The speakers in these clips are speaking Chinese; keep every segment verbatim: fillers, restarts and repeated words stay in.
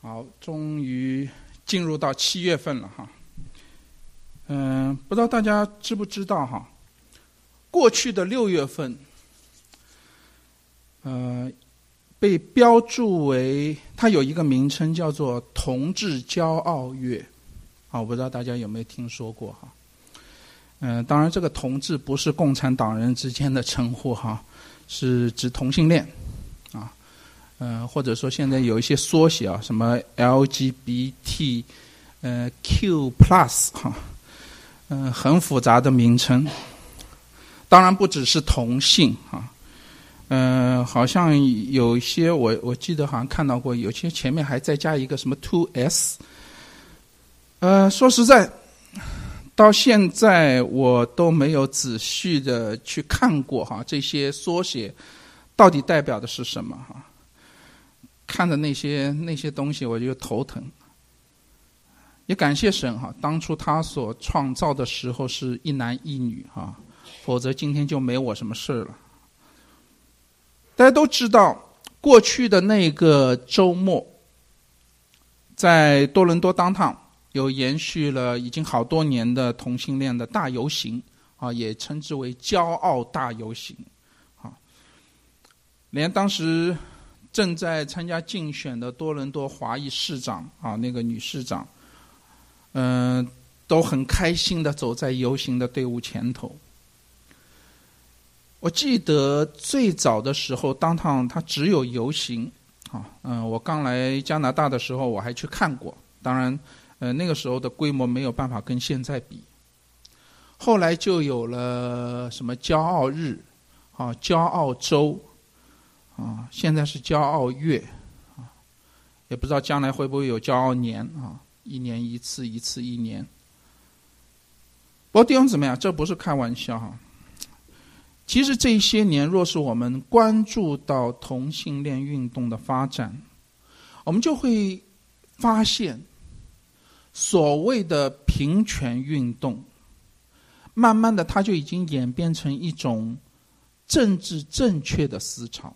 好，终于进入到七月份了哈。嗯、呃，不知道大家知不知道哈？过去的六月份，呃，被标注为它有一个名称叫做“同志骄傲月”，啊，我不知道大家有没有听说过哈？嗯、呃，当然这个“同志”不是共产党人之间的称呼哈，是指同性恋，啊。呃，或者说现在有一些缩写啊，什么 L G B T， 呃 Q plus 哈，嗯、呃，很复杂的名称。当然不只是同性啊，呃，好像有一些我我记得好像看到过，有些前面还再加一个什么 two S。呃，说实在，到现在我都没有仔细的去看过哈，这些缩写到底代表的是什么哈。看着那些那些东西我就头疼，也感谢神哈，当初他所创造的时候是一男一女哈，否则今天就没我什么事了。大家都知道，过去的那个周末，在多伦多 downtown 有延续了已经好多年的同性恋的大游行啊，也称之为骄傲大游行啊，连当时正在参加竞选的多伦多华裔市长啊，那个女市长，嗯、呃，都很开心的走在游行的队伍前头。我记得最早的时候，当趟它只有游行啊，嗯、呃，我刚来加拿大的时候我还去看过，当然，呃，那个时候的规模没有办法跟现在比。后来就有了什么骄傲日，啊，骄傲周。啊，现在是骄傲月，啊，也不知道将来会不会有骄傲年啊，一年一次，一次一年。不过弟兄姊妹啊，这不是开玩笑哈。其实这些年，若是我们关注到同性恋运动的发展，我们就会发现，所谓的平权运动，慢慢的它就已经演变成一种政治正确的思潮。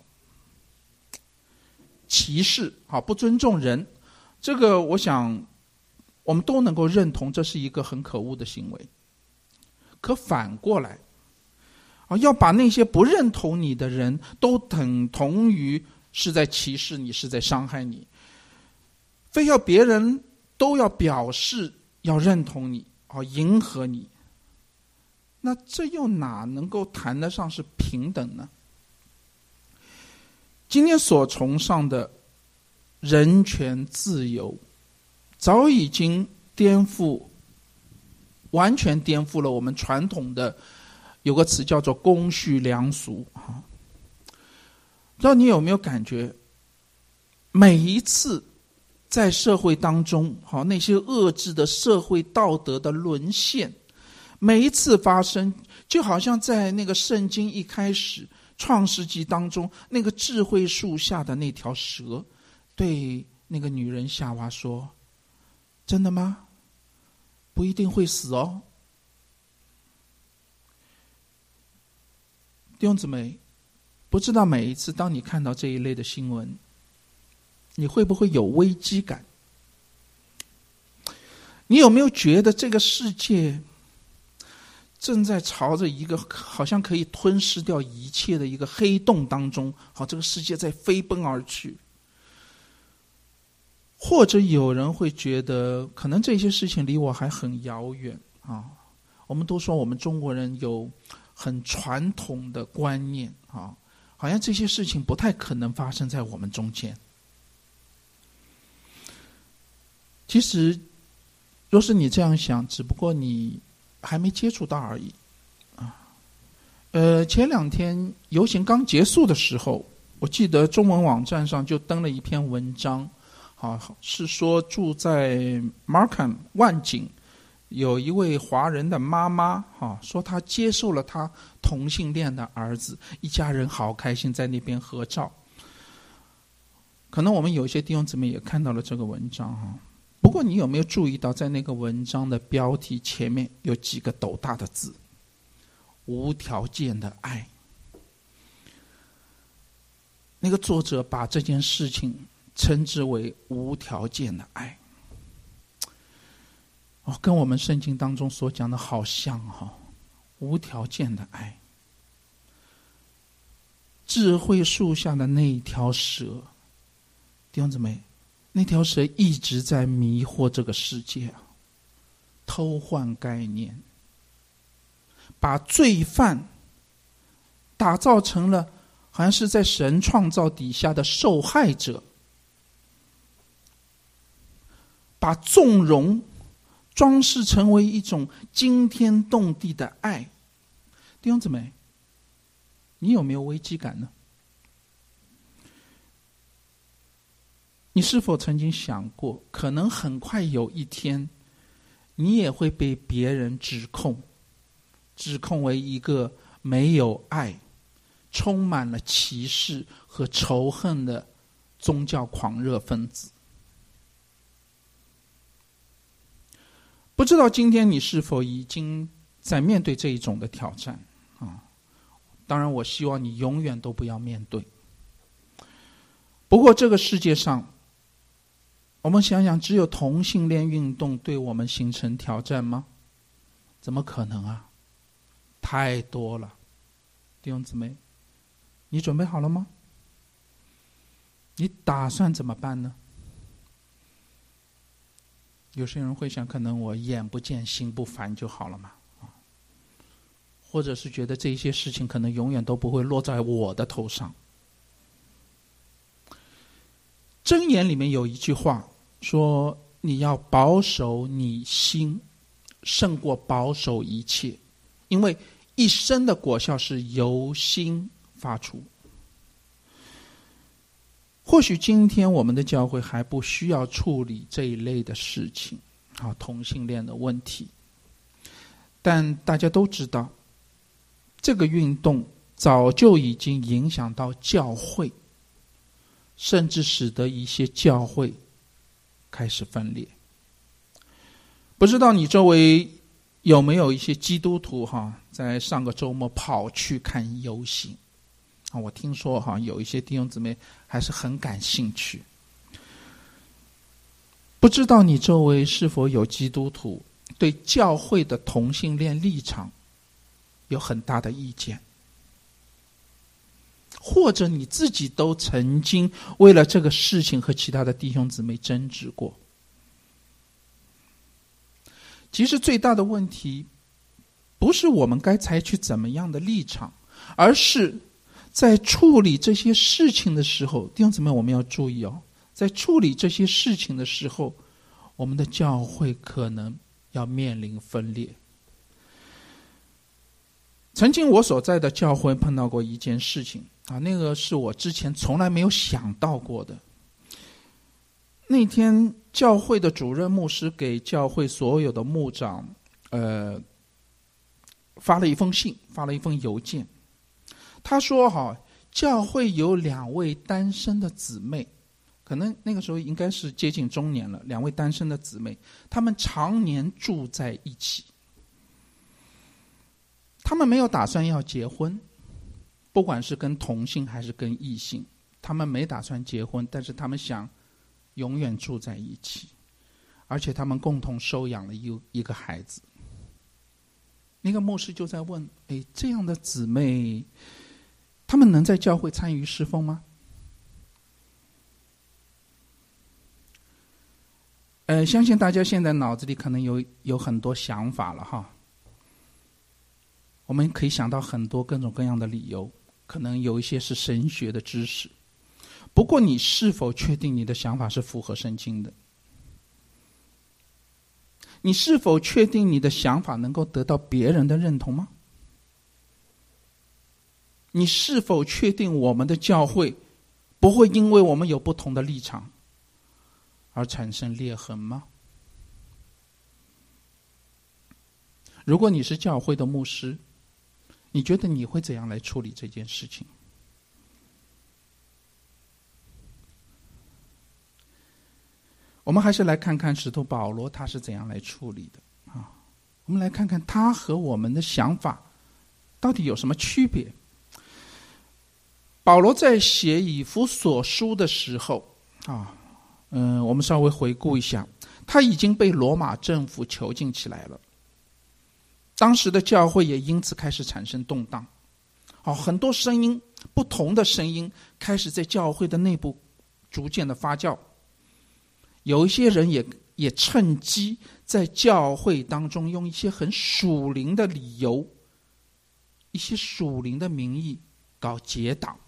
歧视啊，不尊重人，这个我想我们都能够认同，这是一个很可恶的行为。可反过来啊，要把那些不认同你的人都等同于是在歧视你，是在伤害你，非要别人都要表示要认同你啊，迎合你，那这又哪能够谈得上是平等呢？今天所崇尚的人权自由，早已经颠覆，完全颠覆了我们传统的，有个词叫做公序良俗啊。不知道你有没有感觉，每一次在社会当中，好那些恶质的社会道德的沦陷，每一次发生，就好像在那个圣经一开始。创世纪当中，那个智慧树下的那条蛇，对那个女人夏娃说：“真的吗？不一定会死哦。”弟兄姊妹，不知道每一次当你看到这一类的新闻，你会不会有危机感？你有没有觉得这个世界正在朝着一个好像可以吞噬掉一切的一个黑洞当中，好，这个世界在飞奔而去？或者有人会觉得，可能这些事情离我还很遥远啊。我们都说我们中国人有很传统的观念啊，好像这些事情不太可能发生在我们中间。其实，若是你这样想，只不过你还没接触到而已，啊，呃，前两天游行刚结束的时候，我记得中文网站上就登了一篇文章，啊，是说住在 Markham 万景有一位华人的妈妈，啊，说她接受了她同性恋的儿子，一家人好开心在那边合照。可能我们有些弟兄姊妹也看到了这个文章哈。不过你有没有注意到，在那个文章的标题前面有几个斗大的字：无条件的爱。那个作者把这件事情称之为无条件的爱。哦，跟我们圣经当中所讲的好像哈、哦，无条件的爱。智慧树下的那一条蛇，弟兄姊妹，那条蛇一直在迷惑这个世界啊，偷换概念，把罪犯打造成了好像是在神创造底下的受害者，把纵容装饰成为一种惊天动地的爱。弟兄姊妹，你有没有危机感呢？你是否曾经想过，可能很快有一天，你也会被别人指控，指控为一个没有爱、充满了歧视和仇恨的宗教狂热分子？不知道今天你是否已经在面对这一种的挑战啊？当然，我希望你永远都不要面对。不过，这个世界上，我们想想，只有同性恋运动对我们形成挑战吗？怎么可能啊？太多了。弟兄姊妹，你准备好了吗？你打算怎么办呢？有些人会想，可能我眼不见心不烦就好了嘛，或者是觉得这些事情可能永远都不会落在我的头上。箴言里面有一句话说，你要保守你心胜过保守一切，因为一生的果效是由心发出。或许今天我们的教会还不需要处理这一类的事情，啊，同性恋的问题，但大家都知道，这个运动早就已经影响到教会，甚至使得一些教会开始分裂。不知道你周围有没有一些基督徒哈，在上个周末跑去看游行啊？我听说哈，有一些弟兄姊妹还是很感兴趣。不知道你周围是否有基督徒对教会的同性恋立场有很大的意见，或者你自己都曾经为了这个事情和其他的弟兄姊妹争执过。其实最大的问题不是我们该采取怎么样的立场，而是在处理这些事情的时候，弟兄姊妹，我们要注意哦，在处理这些事情的时候，我们的教会可能要面临分裂。曾经我所在的教会碰到过一件事情啊，那个是我之前从来没有想到过的。那天教会的主任牧师给教会所有的牧长呃发了一封信，发了一封邮件。他说哈，教会有两位单身的姊妹，可能那个时候应该是接近中年了，两位单身的姊妹，她们常年住在一起。他们没有打算要结婚，不管是跟同性还是跟异性，他们没打算结婚，但是他们想永远住在一起，而且他们共同收养了一一个孩子。那个牧师就在问，哎，这样的姊妹，他们能在教会参与侍奉吗？呃，相信大家现在脑子里可能有有很多想法了哈。我们可以想到很多各种各样的理由，可能有一些是神学的知识。不过你是否确定你的想法是符合圣经的？你是否确定你的想法能够得到别人的认同吗？你是否确定我们的教会不会因为我们有不同的立场而产生裂痕吗？如果你是教会的牧师，你觉得你会怎样来处理这件事情？我们还是来看看使徒保罗他是怎样来处理的啊？我们来看看他和我们的想法到底有什么区别。保罗在写以弗所书的时候啊，嗯，我们稍微回顾一下，他已经被罗马政府囚禁起来了。当时的教会也因此开始产生动荡。好，很多声音，不同的声音开始在教会的内部逐渐的发酵。有一些人也也趁机在教会当中用一些很属灵的理由，一些属灵的名义搞结党。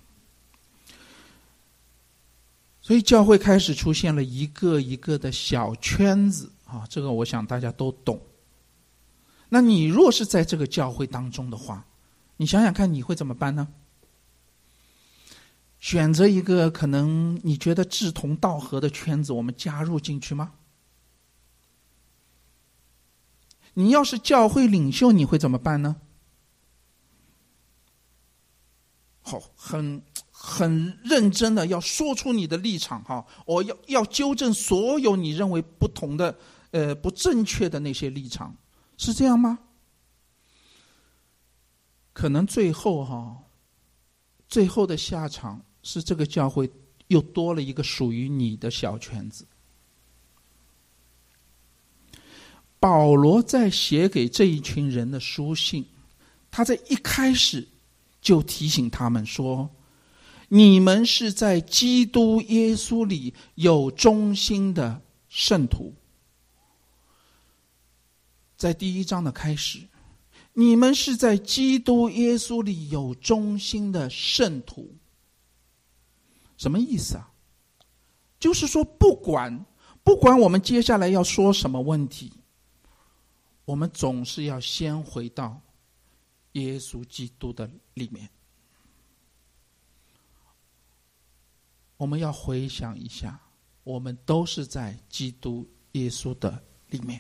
所以教会开始出现了一个一个的小圈子啊，这个我想大家都懂。那你若是在这个教会当中的话，你想想看你会怎么办呢？选择一个可能你觉得志同道合的圈子，我们加入进去吗？你要是教会领袖，你会怎么办呢？好，很很认真的要说出你的立场哈，我要要纠正所有你认为不同的呃不正确的那些立场，是这样吗？可能最后哈，最后的下场是这个教会又多了一个属于你的小圈子。保罗在写给这一群人的书信，他在一开始就提醒他们说，你们是在基督耶稣里有忠心的圣徒。在第一章的开始，你们是在基督耶稣里有忠心的圣徒。什么意思啊？就是说不管不管我们接下来要说什么问题，我们总是要先回到耶稣基督的里面。我们要回想一下，我们都是在基督耶稣的里面。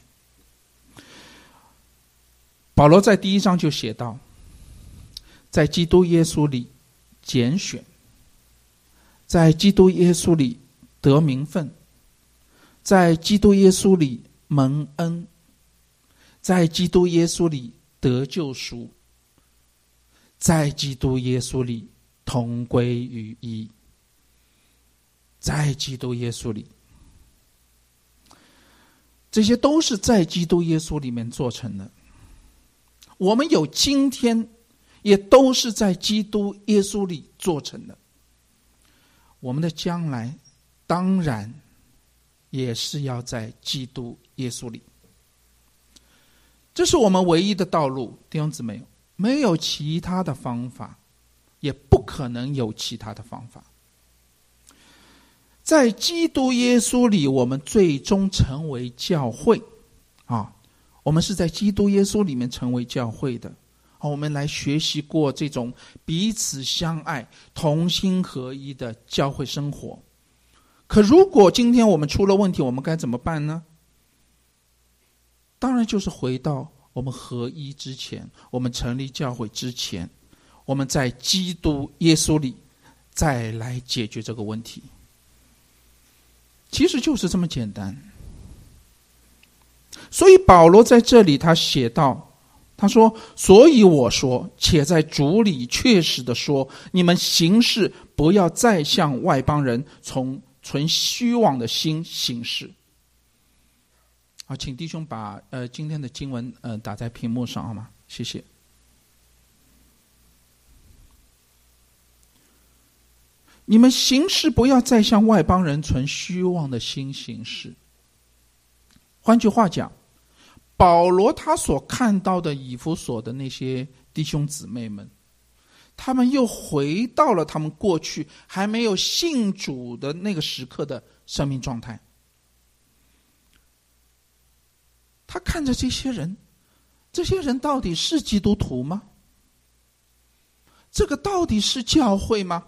保罗在第一章就写道，在基督耶稣里拣选，在基督耶稣里得名分，在基督耶稣里蒙恩，在基督耶稣里得救赎，在基督耶稣里同归于一，在基督耶稣里，这些都是在基督耶稣里面做成的。我们有今天，也都是在基督耶稣里做成的。我们的将来，当然也是要在基督耶稣里。这是我们唯一的道路，弟兄姊妹，没有其他的方法，也不可能有其他的方法。在基督耶稣里，我们最终成为教会啊！我们是在基督耶稣里面成为教会的。好，我们来学习过这种彼此相爱、同心合一的教会生活。可如果今天我们出了问题，我们该怎么办呢？当然就是回到我们合一之前，我们成立教会之前，我们在基督耶稣里再来解决这个问题。其实就是这么简单。所以保罗在这里他写道，他说，所以我说，且在主里确实的说，你们行事不要再像外邦人从存虚妄的心行事。好，请弟兄把呃今天的经文呃打在屏幕上好吗？谢谢。你们行事不要再像外邦人存虚妄的心行事。换句话讲，保罗他所看到的以弗所的那些弟兄姊妹们，他们又回到了他们过去还没有信主的那个时刻的生命状态。他看着这些人，这些人到底是基督徒吗？这个到底是教会吗？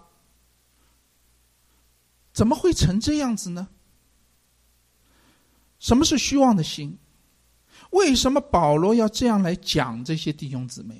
怎么会成这样子呢？什么是虚妄的心？为什么保罗要这样来讲这些弟兄姊妹？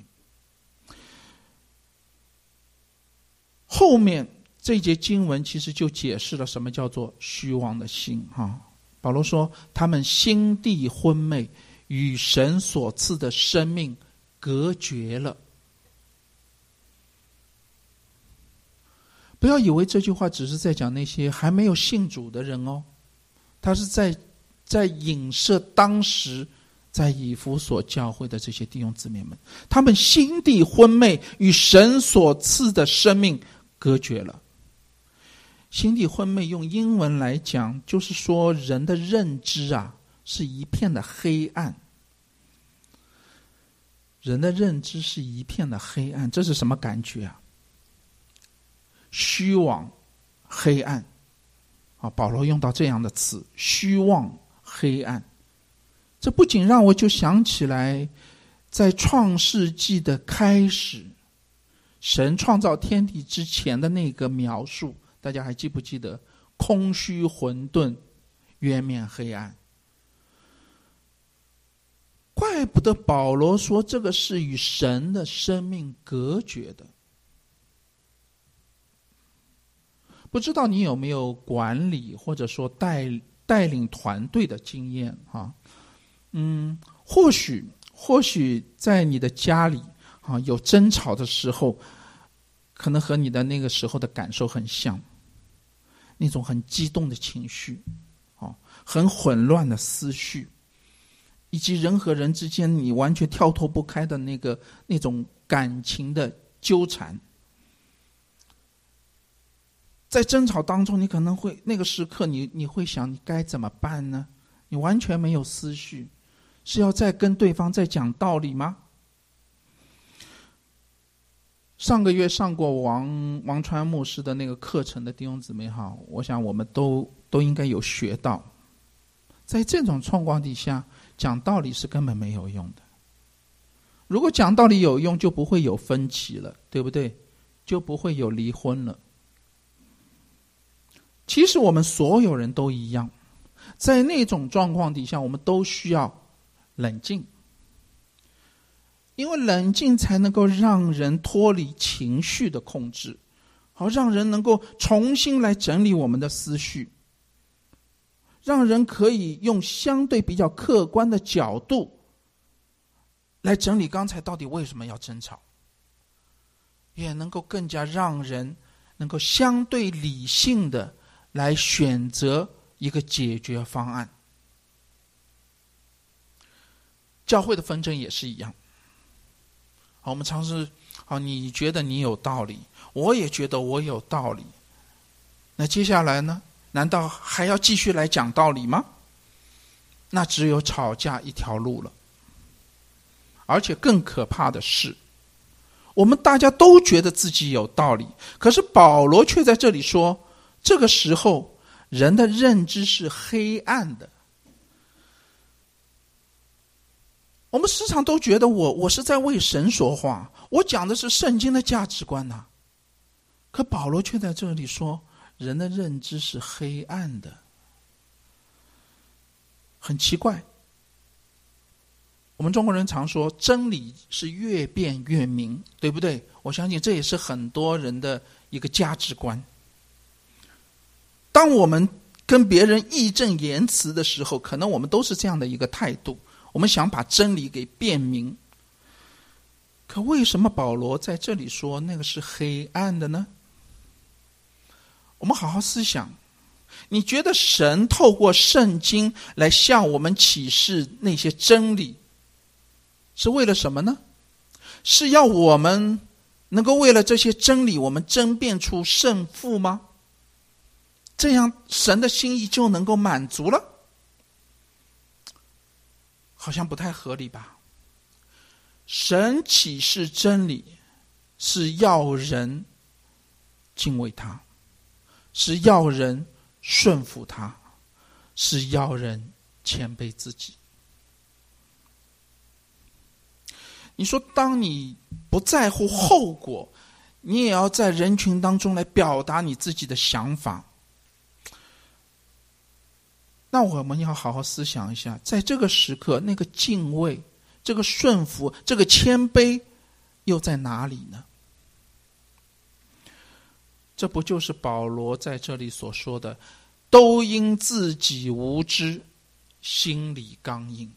后面这节经文其实就解释了什么叫做虚妄的心哈。保罗说，他们心地昏昧，与神所赐的生命隔绝了。 不要以为这句话只是在讲那些还没有信主的人哦，他是在在影射当时在以弗所教会的这些弟兄姊妹们，他们心地昏昧，与神所赐的生命隔绝了。心地昏昧用英文来讲，就是说人的认知啊是一片的黑暗。人的认知是一片的黑暗，这是什么感觉啊？虚妄、黑暗啊！保罗用到这样的词，虚妄、黑暗。这不仅让我就想起来，在创世纪的开始，神创造天地之前的那个描述，大家还记不记得？空虚混沌，渊面黑暗。怪不得保罗说这个是与神的生命隔绝的。不知道你有没有管理或者说带带领团队的经验哈？嗯，或许或许在你的家里啊有争吵的时候，可能和你的那个时候的感受很像，那种很激动的情绪，啊，很混乱的思绪。以及人和人之间你完全跳脱不开的那个那种感情的纠缠，在争吵当中，你可能会那个时刻你你会想你该怎么办呢？你完全没有思绪，是要再跟对方再讲道理吗？上个月上过王王川牧师的那个课程的弟兄姊妹哈，我想我们都都应该有学到，在这种状况底下，讲道理是根本没有用的。如果讲道理有用，就不会有分歧了，对不对？就不会有离婚了。其实我们所有人都一样，在那种状况底下，我们都需要冷静，因为冷静才能够让人脱离情绪的控制，好让人能够重新来整理我们的思绪，让人可以用相对比较客观的角度来整理刚才到底为什么要争吵，也能够更加让人能够相对理性的来选择一个解决方案。教会的纷争也是一样，好，我们尝试，好，你觉得你有道理，我也觉得我有道理，那接下来呢？难道还要继续来讲道理吗？那只有吵架一条路了。而且更可怕的是，我们大家都觉得自己有道理，可是保罗却在这里说，这个时候人的认知是黑暗的。我们时常都觉得我我是在为神说话，我讲的是圣经的价值观呐、啊。可保罗却在这里说，人的认知是黑暗的。很奇怪，我们中国人常说真理是越辩越明，对不对？我相信这也是很多人的一个价值观。当我们跟别人义正言辞的时候，可能我们都是这样的一个态度，我们想把真理给辩明。可为什么保罗在这里说那个是黑暗的呢？我们好好思想，你觉得神透过圣经来向我们启示那些真理，是为了什么呢？是要我们能够为了这些真理，我们争辩出胜负吗？这样神的心意就能够满足了？好像不太合理吧。神启示真理是要人敬畏他，是要人顺服他，是要人谦卑自己。你说当你不在乎后果，你也要在人群当中来表达你自己的想法，那我们要好好思想一下，在这个时刻，那个敬畏，这个顺服，这个谦卑又在哪里呢？这不就是保罗在这里所说的，都因自己无知，心里刚硬。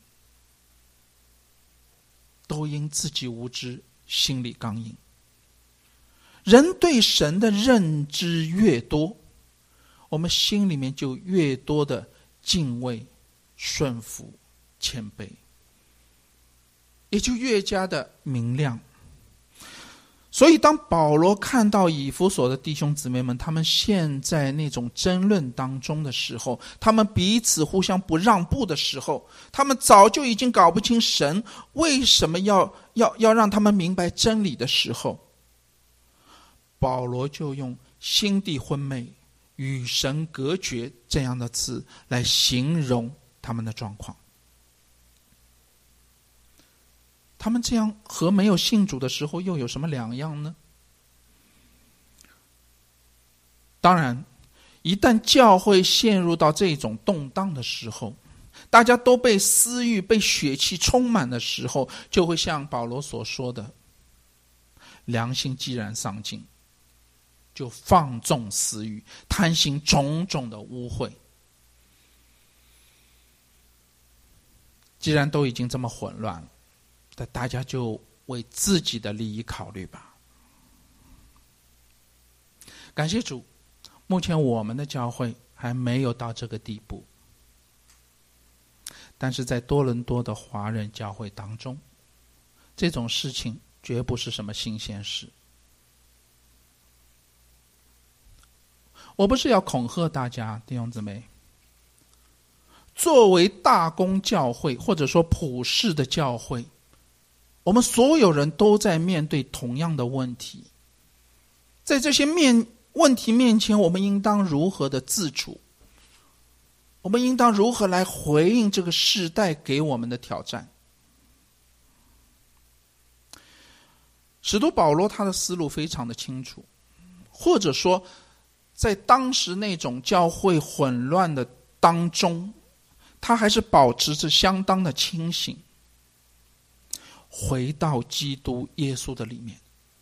都因自己无知，心里刚硬。 人对神的认知越多，我们心里面就越多的敬畏、顺服、谦卑，也就越加的明亮。所以当保罗看到以弗所的弟兄姊妹们，他们陷在那种争论当中的时候，他们彼此互相不让步的时候，他们早就已经搞不清神为什么要要要让他们明白真理的时候，保罗就用心地昏昧、与神隔绝这样的词来形容他们的状况。他们这样和没有信主的时候又有什么两样呢？当然，一旦教会陷入到这种动荡的时候，大家都被私欲、被血气充满的时候，就会像保罗所说的，良心既然丧尽，就放纵私欲，贪行种种的污秽。既然都已经这么混乱了，那大家就为自己的利益考虑吧。感谢主，目前我们的教会还没有到这个地步，但是在多伦多的华人教会当中，这种事情绝不是什么新鲜事。我不是要恐吓大家，弟兄姊妹，作为大公教会或者说普世的教会，我们所有人都在面对同样的问题。在这些面问题面前，我们应当如何的自处？我们应当如何来回应这个世代给我们的挑战？使徒保罗他的思路非常的清楚，或者说在当时那种教会混乱的当中，他还是保持着相当的清醒，回到基督耶稣的里面。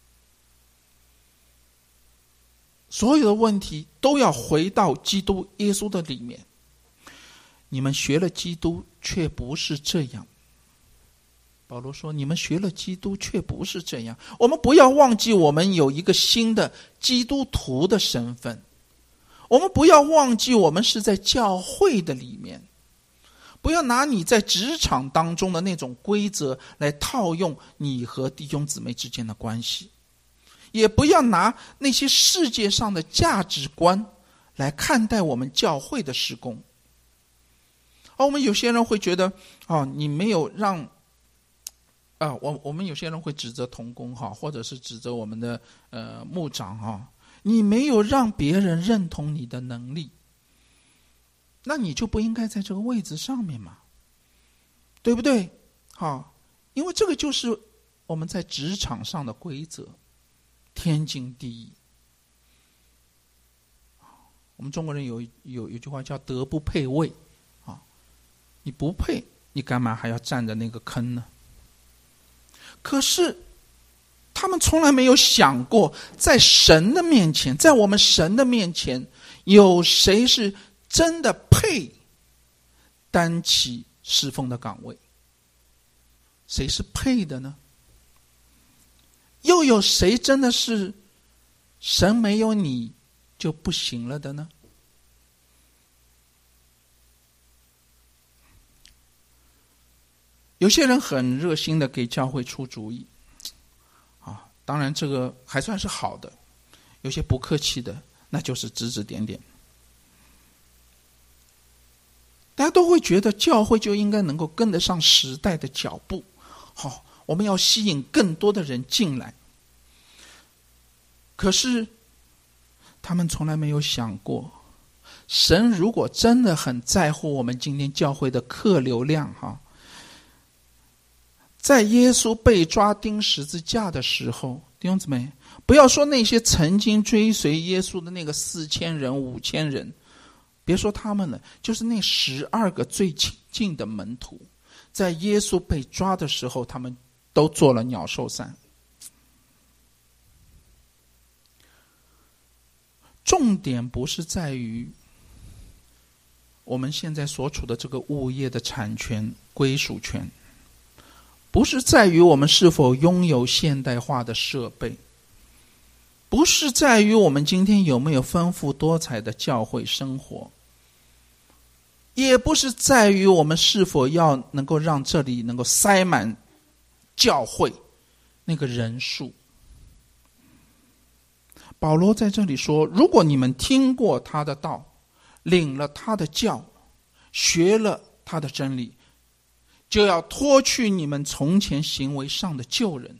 所有的问题都要回到基督耶稣的里面。你们学了基督却不是这样。保罗说，你们学了基督却不是这样。我们不要忘记我们有一个新的基督徒的身份，我们不要忘记我们是在教会的里面，不要拿你在职场当中的那种规则来套用你和弟兄姊妹之间的关系，也不要拿那些世界上的价值观来看待我们教会的事工。而我们有些人会觉得，哦，你没有让啊，我我们有些人会指责同工哈，或者是指责我们的呃牧长哈，你没有让别人认同你的能力，那你就不应该在这个位置上面嘛，对不对？好，因为这个就是我们在职场上的规则，天经地义。我们中国人有有有句话叫德不配位啊，你不配，你干嘛还要占着那个坑呢？可是他们从来没有想过，在神的面前，在我们神的面前，有谁是真的配担起侍奉的岗位？谁是配的呢？又有谁真的是神没有你就不行了的呢？有些人很热心的给教会出主意啊，当然这个还算是好的，有些不客气的那就是指指点点。大家都会觉得教会就应该能够跟得上时代的脚步，好、哦，我们要吸引更多的人进来。可是他们从来没有想过，神如果真的很在乎我们今天教会的客流量哈，在耶稣被抓钉十字架的时候，弟兄姊妹，不要说那些曾经追随耶稣的那个四千人、五千人，别说他们了，就是那十二个最亲近的门徒，在耶稣被抓的时候，他们都做了鸟兽散。重点不是在于我们现在所处的这个物业的产权归属权，不是在于我们是否拥有现代化的设备， 不是在于我们今天有没有丰富多彩的教会生活，也不是在于我们是否要能够让这里能够塞满教会那个人数。保罗在这里说，如果你们听过他的道，领了他的教，学了他的真理，就要脱去你们从前行为上的旧人。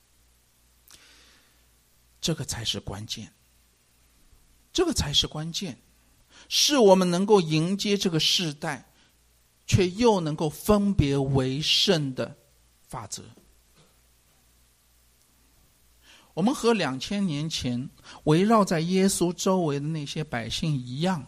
这个才是关键，这个才是关键，是我们能够迎接这个世代，却又能够分别为圣的法则。我们和两千年前围绕在耶稣周围的那些百姓一样，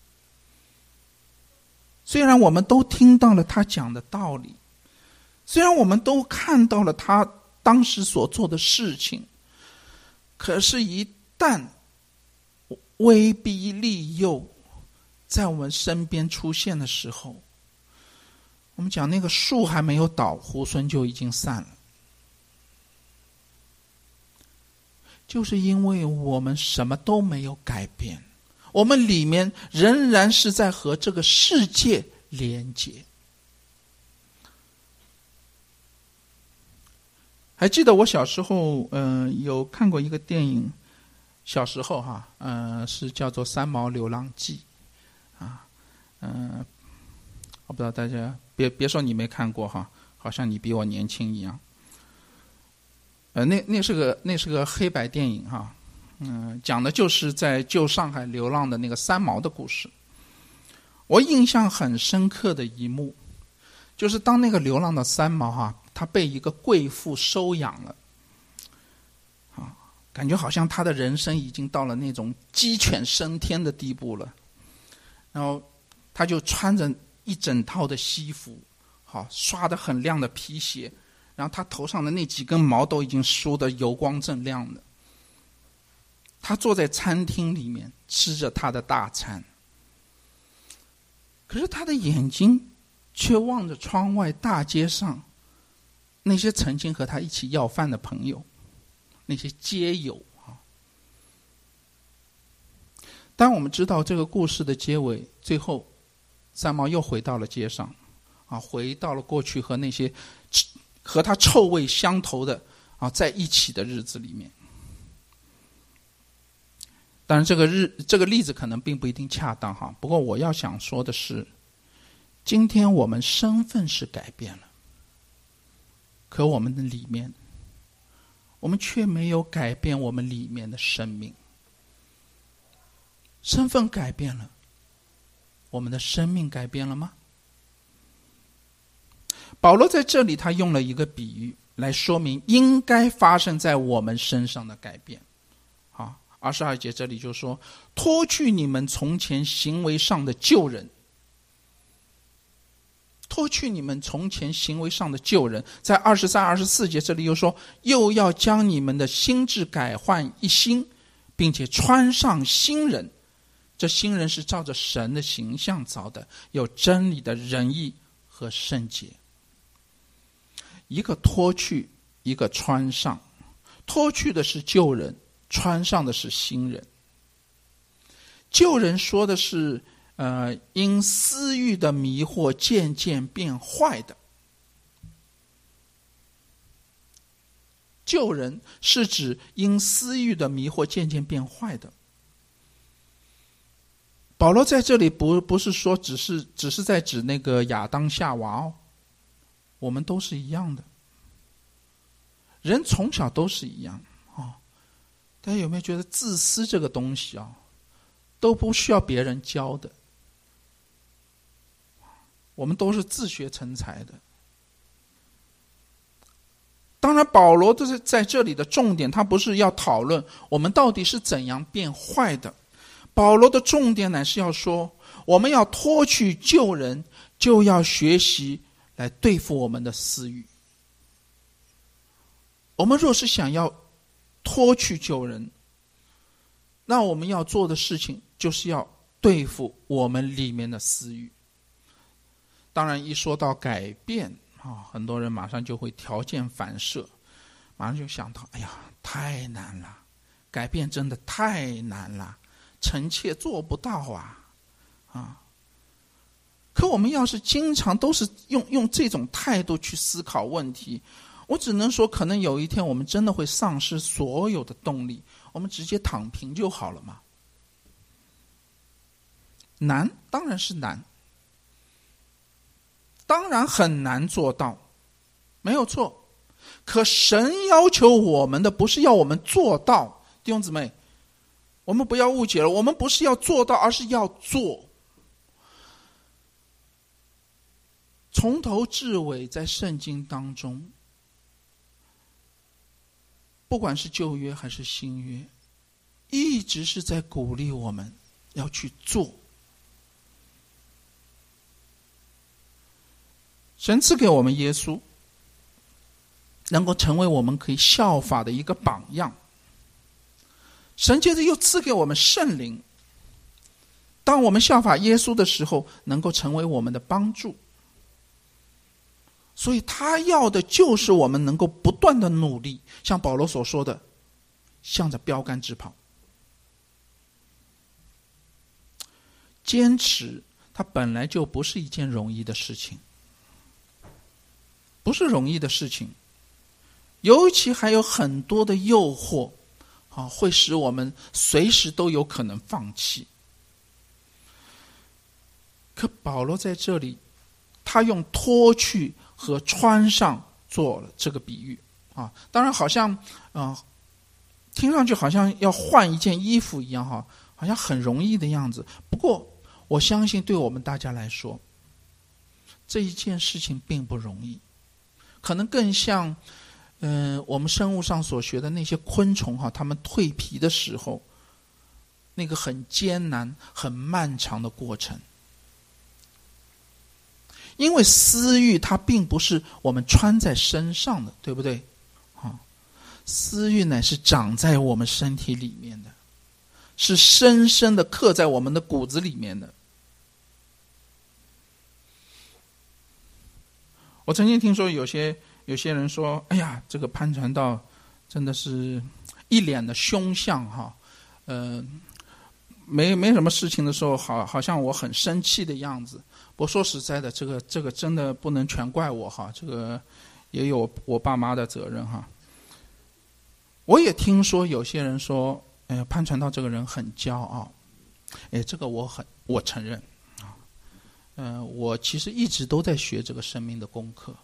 虽然我们都听到了他讲的道理，虽然我们都看到了他当时所做的事情，可是一旦威逼利诱在我们身边出现的时候，我们讲那个树还没有倒，猢狲就已经散了。就是因为我们什么都没有改变，我们里面仍然是在和这个世界连结。还记得我小时候，嗯、呃，有看过一个电影，小时候哈，嗯、呃，是叫做《三毛流浪记》，啊，嗯、呃，我不知道大家别别说你没看过哈，好像你比我年轻一样。呃，那那是个那是个黑白电影哈，嗯、呃，讲的就是在旧上海流浪的那个三毛的故事。我印象很深刻的一幕，就是当那个流浪的三毛哈，他被一个贵妇收养了，啊，感觉好像他的人生已经到了那种鸡犬升天的地步了。然后他就穿着一整套的西服，好刷得很亮的皮鞋，然后他头上的那几根毛都已经梳得油光锃亮的。他坐在餐厅里面吃着他的大餐，可是他的眼睛却望着窗外大街上那些曾经和他一起要饭的朋友，那些街友啊。当我们知道这个故事的结尾，最后三毛又回到了街上，啊，回到了过去和那些和他臭味相投的啊在一起的日子里面。当然这个日这个例子可能并不一定恰当哈，不过我要想说的是，今天我们身份是改变了，可我们的里面，我们却没有改变我们里面的生命。身份改变了，我们的生命改变了吗？保罗在这里他用了一个比喻来说明应该发生在我们身上的改变。好，二十二节这里就说，脱去你们从前行为上的旧人。脱去你们从前行为上的旧人，在二十三、二十四节这里又说，又要将你们的心志改换一新，并且穿上新人。这新人是照着神的形象造的，有真理的仁义和圣洁。一个脱去，一个穿上。脱去的是旧人，穿上的是新人。旧人说的是呃，因私欲的迷惑渐渐变坏的。旧人是指因私欲的迷惑渐渐变坏的。保罗在这里不不是说只是只是在指那个亚当夏娃哦，我们都是一样的，人从小都是一样哦。大家有没有觉得自私这个东西啊，都不需要别人教的？我们都是自学成才的。当然保罗在这里的重点，他不是要讨论我们到底是怎样变坏的，保罗的重点乃是要说，我们要脱去旧人，就要学习来对付我们的私欲。我们若是想要脱去旧人，那我们要做的事情就是要对付我们里面的私欲。当然一说到改变啊，很多人马上就会条件反射，马上就想到，哎呀，太难了， 改变真的太难了，臣妾做不到啊啊！可我们要是经常都是用用这种态度去思考问题，我只能说，可能有一天我们真的会丧失所有的动力，我们直接躺平就好了嘛。难，当然是难，当然很难做到，没有错。可神要求我们的不是要我们做到，弟兄姊妹，我们不要误解了，我们不是要做到，而是要做。从头至尾在圣经当中，不管是旧约还是新约，一直是在鼓励我们要去做。神赐给我们耶稣，能够成为我们可以效法的一个榜样。神接着又赐给我们圣灵，当我们效法耶稣的时候，能够成为我们的帮助。所以他要的就是我们能够不断的努力，像保罗所说的，向着标杆直跑。坚持它本来就不是一件容易的事情，不是容易的事情，尤其还有很多的诱惑啊，会使我们随时都有可能放弃。可保罗在这里，他用脱去和穿上做了这个比喻啊，当然好像啊、呃，听上去好像要换一件衣服一样哈，好像很容易的样子。不过我相信对我们大家来说，这一件事情并不容易，可能更像嗯、呃，我们生物上所学的那些昆虫哈，它们蜕皮的时候，那个很艰难、很漫长的过程。因为私欲它并不是我们穿在身上的，对不对？啊，私欲乃是长在我们身体里面的，是深深的刻在我们的骨子里面的。我曾经听说有些有些人说，哎呀，这个潘传道真的是一脸的凶相哈，呃，没没什么事情的时候，好好像我很生气的样子。不过说实在的，这个这个真的不能全怪我哈，这个也有我爸妈的责任哈。我也听说有些人说，哎，潘传道这个人很骄傲，哎，这个我很我承认啊，呃，我其实一直都在学这个生命的功课。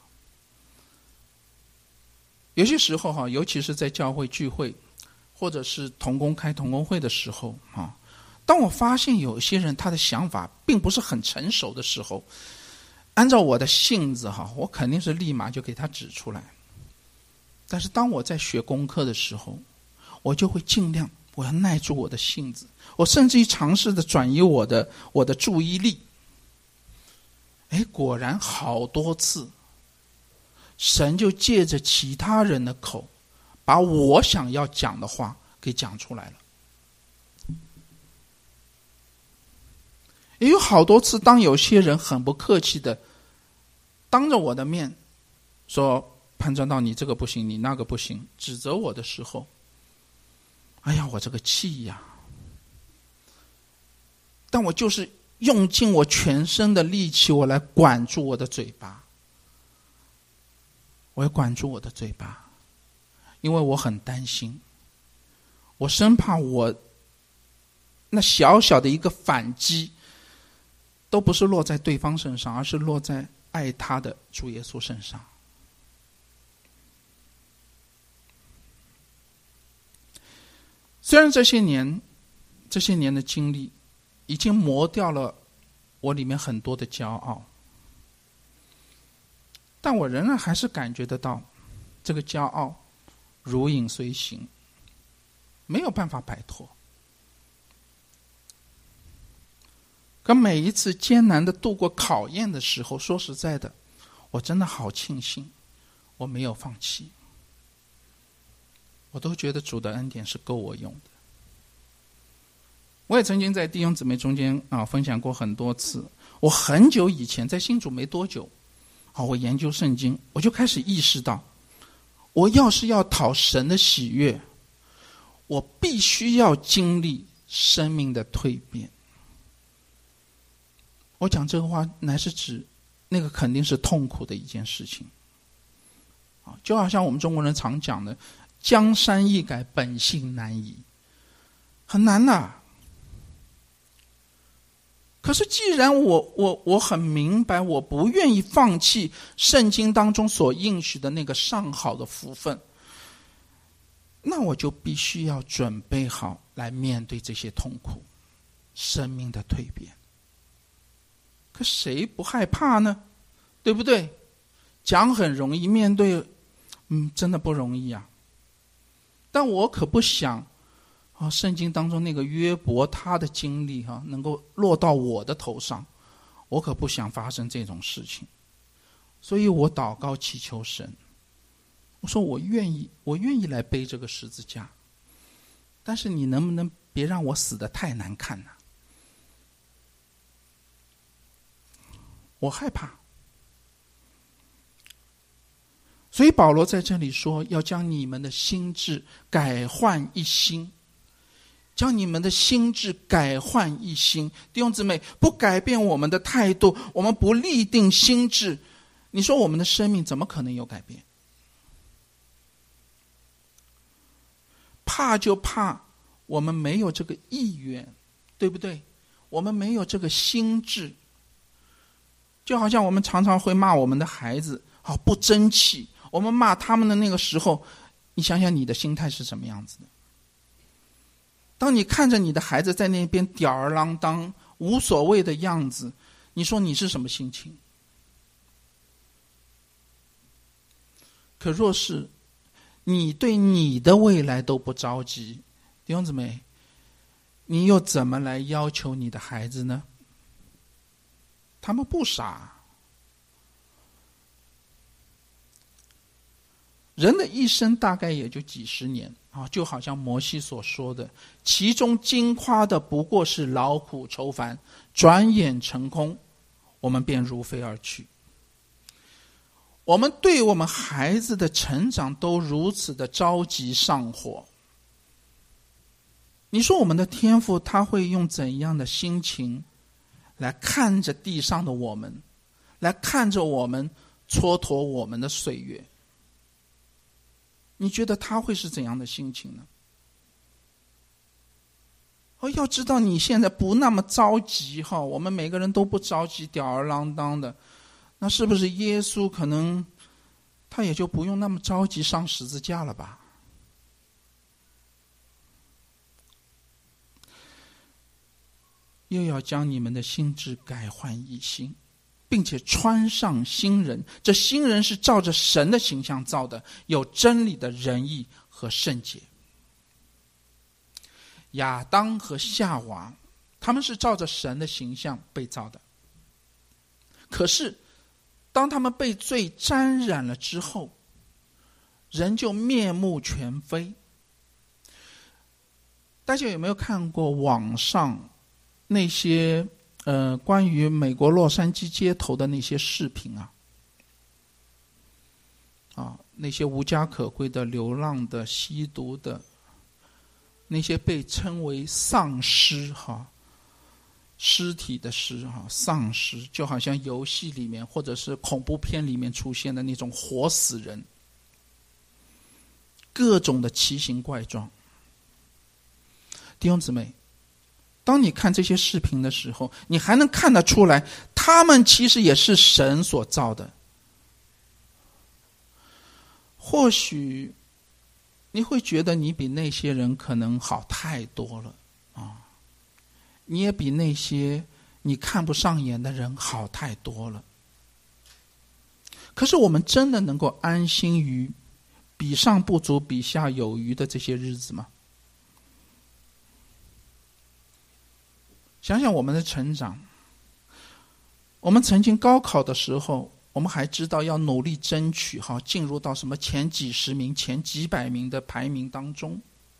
有些时候哈，尤其是在教会聚会，或者是同工开同工会的时候啊。当我发现有些人他的想法并不是很成熟的时候，按照我的性子哈，我肯定是立马就给他指出来。但是当我在学功课的时候，我就会尽量我要耐住我的性子，我甚至于尝试的转移我的我的注意力。哎，果然好多次，神就借着其他人的口，把我想要讲的话给讲出来了。也有好多次，当有些人很不客气的当着我的面说，潘传道你这个不行，你那个不行，指责我的时候，哎呀，我这个气呀！但我就是用尽我全身的力气，我来管住我的嘴巴，我要管住我的嘴巴，因为我很担心，我生怕我那小小的一个反击都不是落在对方身上，而是落在爱他的主耶稣身上。虽然这些年这些年的经历已经磨掉了我里面很多的骄傲，但我仍然还是感觉得到这个骄傲如影随形，没有办法摆脱。可每一次艰难的度过考验的时候，说实在的，我真的好庆幸我没有放弃。我都觉得主的恩典是够我用的。我也曾经在弟兄姊妹中间啊分享过很多次，我很久以前在信主没多久啊，我研究圣经，我就开始意识到，我要是要讨神的喜悦， 我必须要经历生命的蜕变。我讲这个话乃是指那个肯定是痛苦的一件事情，就好像我们中国人常讲的江山易改，本性难移，很难的、啊。可是既然我我我很明白，我不愿意放弃圣经当中所应许的那个上好的福分，那我就必须要准备好来面对这些痛苦，生命的蜕变。可谁不害怕呢？对不对？讲很容易，面对嗯，真的不容易啊。但我可不想啊，圣经当中那个约伯他的经历哈、啊，能够落到我的头上，我可不想发生这种事情。所以我祷告祈求神，我说我愿意，我愿意来背这个十字架，但是你能不能别让我死得太难看呢、啊？我害怕。所以保罗在这里说，要将你们的心志改换一新，将你们的心志改换一新。弟兄姊妹，不改变我们的态度，我们不立定心志，你说我们的生命怎么可能有改变？怕就怕我们没有这个意愿，对不对？我们没有这个心志。就好像我们常常会骂我们的孩子好不争气，我们骂他们的那个时候，你想想你的心态是什么样子的？当你看着你的孩子在那边吊儿郎当无所谓的样子，你说你是什么心情？可若是你对你的未来都不着急，弟兄姊妹，你又怎么来要求你的孩子呢？他们不傻。人的一生大概也就几十年啊，就好像摩西所说的，其中经夸的不过是劳苦愁烦，转眼成空，我们便如飞而去。我们对我们孩子的成长都如此的着急上火，你说我们的天父他会用怎样的心情来看着地上的我们，来看着我们蹉跎我们的岁月？你觉得他会是怎样的心情呢？哦，要知道你现在不那么着急哈，我们每个人都不着急，吊儿郎当的，那是不是耶稣可能他也就不用那么着急上十字架了吧？又要将你们的心志改换一新，并且穿上新人，这新人是照着神的形象造的，有真理的仁义和圣洁。亚当和夏娃他们是照着神的形象被造的，可是当他们被罪沾染了之后，人就面目全非。大家有没有看过网上那些呃，关于美国洛杉矶街头的那些视频啊，啊，那些无家可归的、流浪的、吸毒的，那些被称为丧尸哈，尸体的尸哈，丧尸，就好像游戏里面或者是恐怖片里面出现的那种活死人，各种的奇形怪状。弟兄姊妹，当你看这些视频的时候，你还能看得出来，他们其实也是神所造的。或许你会觉得你比那些人可能好太多了啊，你也比那些你看不上眼的人好太多了。可是我们真的能够安心于比上不足比下有余的这些日子吗？想想我们的成长，我们曾经高考的时候，我们还知道要努力争取哈，进入到什么前几十名、前几百名的排名当中。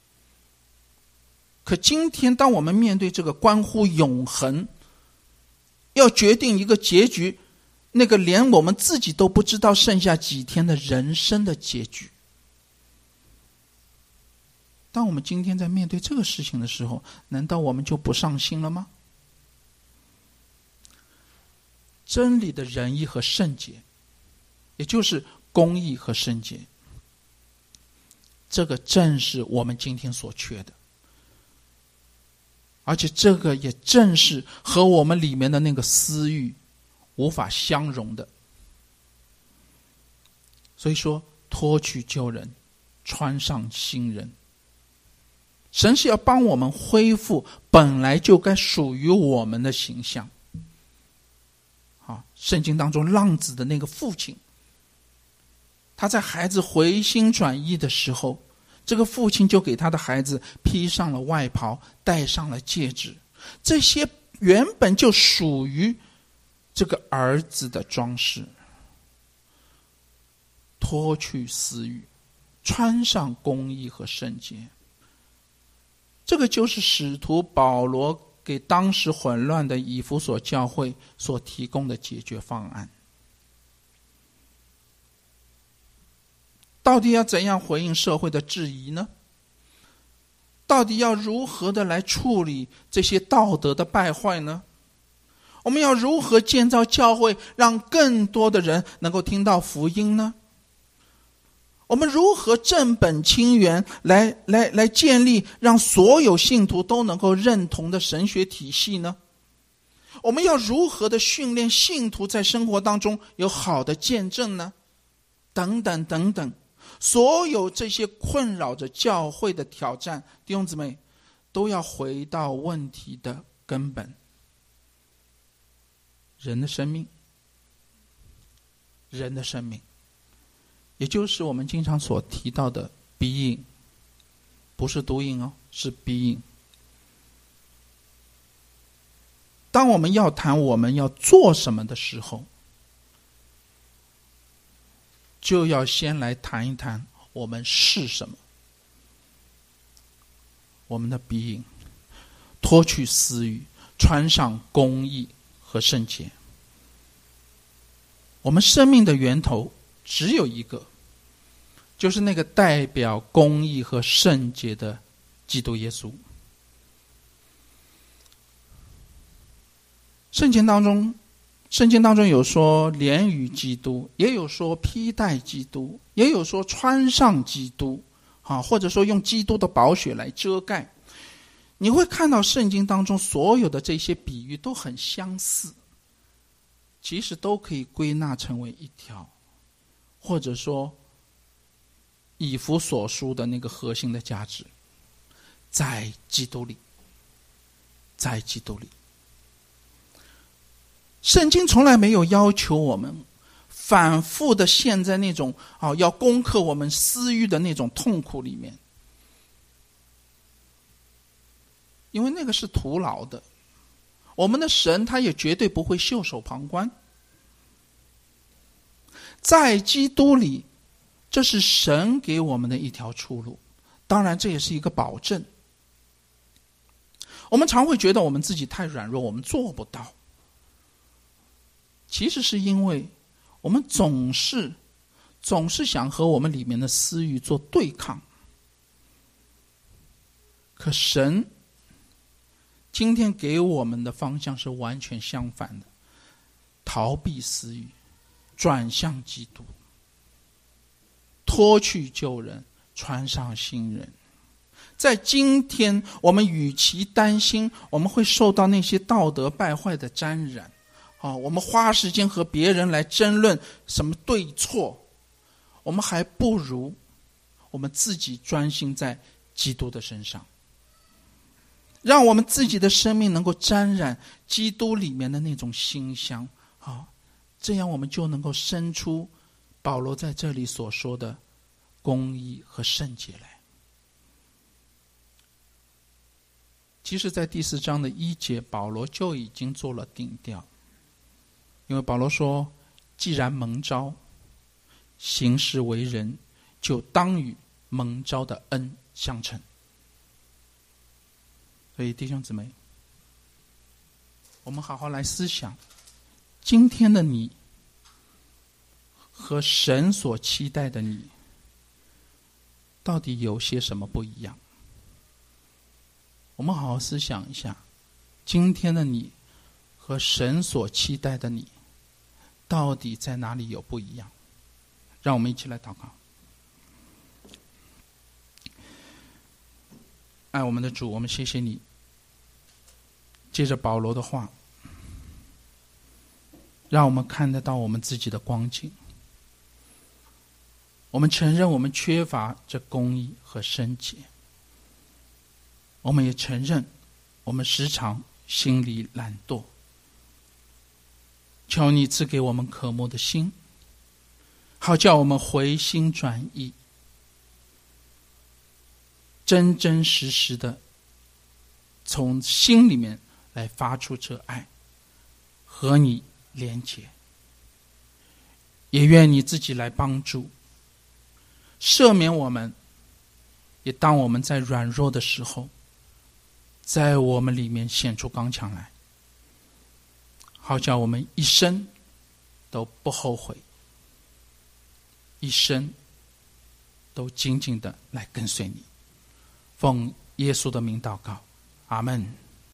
可今天，当我们面对这个关乎永恒，要决定一个结局，那个连我们自己都不知道剩下几天的人生的结局， 当我们今天在面对这个事情的时候，难道我们就不上心了吗？真理的仁义和圣洁，也就是公义和圣洁，这个正是我们今天所缺的，而且这个也正是和我们里面的那个私欲无法相容的。所以说，脱去旧人，穿上新人。神是要帮我们恢复本来就该属于我们的形象。好，圣经当中浪子的那个父亲，他在孩子回心转意的时候，这个父亲就给他的孩子披上了外袍，戴上了戒指，这些原本就属于这个儿子的装饰。脱去私欲，穿上公义和圣洁，这个就是使徒保罗给当时混乱的以弗所教会所提供的解决方案。到底要怎样回应社会的质疑呢？到底要如何的来处理这些道德的败坏呢？我们要如何建造教会，让更多的人能够听到福音呢？我们如何正本清源来来来建立让所有信徒都能够认同的神学体系呢？我们要如何的训练信徒在生活当中有好的见证呢？等等等等，所有这些困扰着教会的挑战，弟兄姊妹，都要回到问题的根本。人的生命，人的生命，也就是我们经常所提到的 being， 不是 doing 哦，是 being。当我们要谈我们要做什么的时候，就要先来谈一谈我们是什么。我们的 being， 脱去私欲，穿上公义和圣洁。我们生命的源头只有一个，就是那个代表公义和圣洁的基督耶稣。圣经当中，圣经当中有说连于基督，也有说披戴基督，也有说穿上基督，啊，或者说用基督的宝血来遮盖。你会看到圣经当中所有的这些比喻都很相似，其实都可以归纳成为一条，或者说以弗所书的那个核心的价值，在基督里，在基督里。圣经从来没有要求我们反复的陷在那种、哦、要攻克我们私欲的那种痛苦里面，因为那个是徒劳的。我们的神他也绝对不会袖手旁观。在基督里，这是神给我们的一条出路，当然这也是一个保证。我们常会觉得我们自己太软弱，我们做不到，其实是因为我们总是总是想和我们里面的私欲做对抗。可神今天给我们的方向是完全相反的，逃避私欲，转向基督，脱去旧人，穿上新人。在今天，我们与其担心我们会受到那些道德败坏的沾染，哦，我们花时间和别人来争论什么对错，我们还不如我们自己专心在基督的身上，让我们自己的生命能够沾染基督里面的那种馨香，哦，这样我们就能够生出保罗在这里所说的公义和圣洁来。其实在第四章的一节，保罗就已经做了定调，因为保罗说，既然蒙召，行事为人，就当与蒙召的恩相称。所以弟兄姊妹，我们好好来思想，今天的你和神所期待的你，到底有些什么不一样？ 我们好好思想一下，今天的你和神所期待的你，到底在哪里有不一样？让我们一起来祷告。爱我们的主，我们谢谢你，借着保罗的话，让我们看得到我们自己的光景。我们承认我们缺乏这公义和圣洁，我们也承认我们时常心里懒惰。求你赐给我们渴慕的心，好叫我们回心转意，真真实实的从心里面来发出这爱，和你连结。也愿你自己来帮助，赦免我们，也当我们在软弱的时候，在我们里面显出刚强来，好叫我们一生都不后悔，一生都紧紧的来跟随你。奉耶稣的名祷告，阿们。